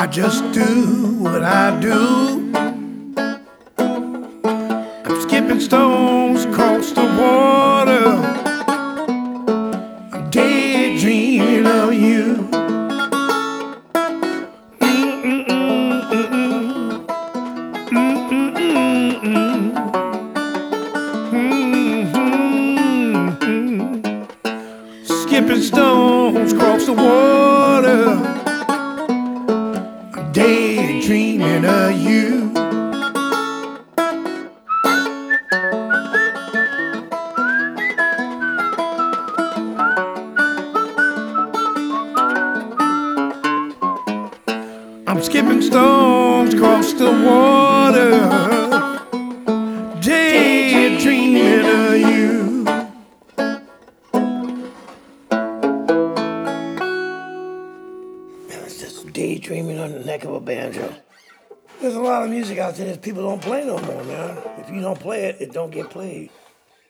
I just do what I do. I'm skipping stones across the water. I'm daydreaming of you. Skipping stones across the water. I'm daydreaming of you. I'm skipping stones across the water, daydreaming of you. It's just daydreaming on the neck of a banjo. There's a lot of music out there that people don't play no more, man. If you don't play it, it don't get played.